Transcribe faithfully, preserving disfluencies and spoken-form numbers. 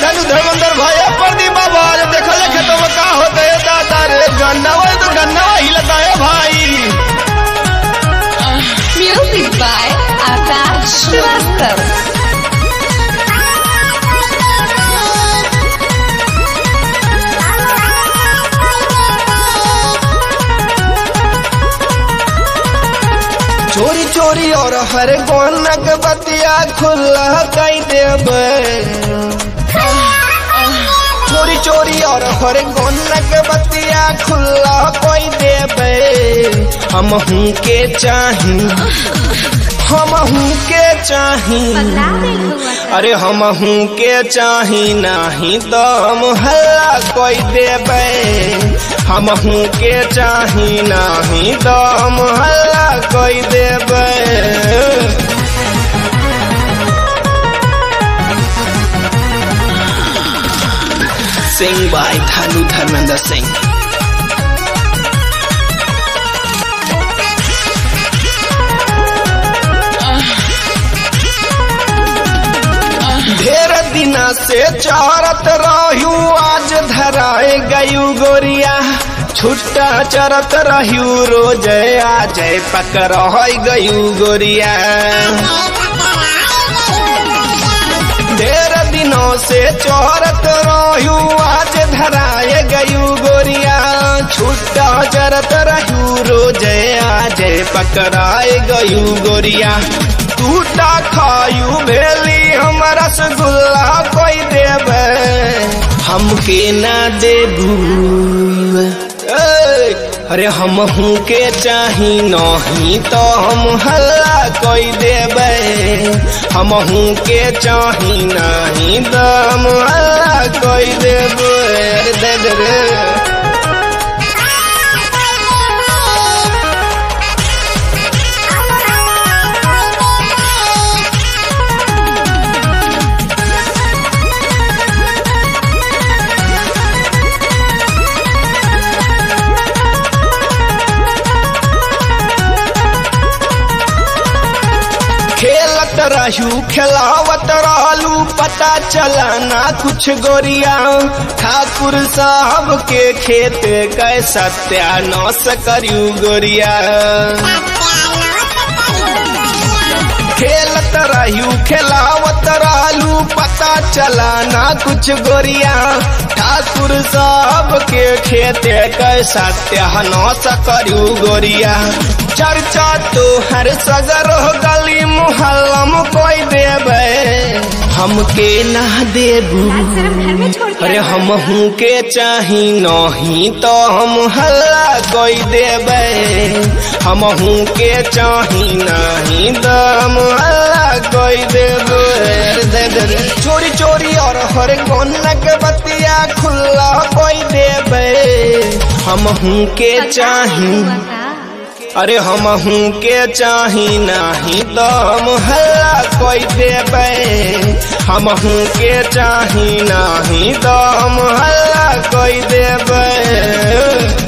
धनु धर्मेंद्र भाई प्रदीप बाबा देखल खेतों में का होता है दादा रे गन्नावा तो गन्नावा हिलता है भाई। Music by Akash Srivastava. चोरी चोरी और हर गोनक बतिया खुला कई देबे। चोरी चोरी और हर गोनक बतिया खुला कोई देबे। हम हूँ के चाही हम हूँ के चाही अरे हम हूँ के चाही नहीं तो हम हल्ला कोई देबे। हम हूँ के चाही नहीं तो हम हल्ला कोई देबे। सिंह बाय धनु धर्मेंद्र सिंह। ढेर दिना से चारत रहू आज धराए गयू गोरिया। छुट्टा चरत रहू रोज आज पकड़ गयू गोरिया। ढेर दिनों से चौरत रहू आज धराए गयू गोरिया। छुट्टा चरत रहू रोज आज पकड़ाए गयू गोरिया। टूटा खायू भेली हम रसगुल्ला कोई देबे। हमके ना देबू अरे हम हूँ के चाही नहीं तो हम हल्ला कोई देबे। हम हूँ के चाही नहीं तो हम हल्ला कोई देबे। अरे दे दे रे खेलत रहू खिलावत रहलू पता चला ना कुछ गोरिया। ठाकुर साहब के खेत कै सत्यानाश करू गोरिया। खेलत रहू खिलावत रहलू पता चला ना कुछ गोरिया। ठाकुर साहब के खेत कै सत्यानाश करू गोरिया। चर्चा तो हर सगर हो गली मुहल्ला में कोई देबे। हमके ना देबू अरे हम हूँ के चाही नहीं तो हम हल्ला कोई देबे। हम हूँ के चाही नहीं तो हम हल्ला कोई देबे। चोरी चोरी और हर गोनक बतिया खुला कोई देबे। हम हूँ के चाही अरे हम हूँ के चाही नहीं तो हम हल्ला कोई देबे। हम हूँ के चाही नहीं तो हम हल्ला कोई देबे।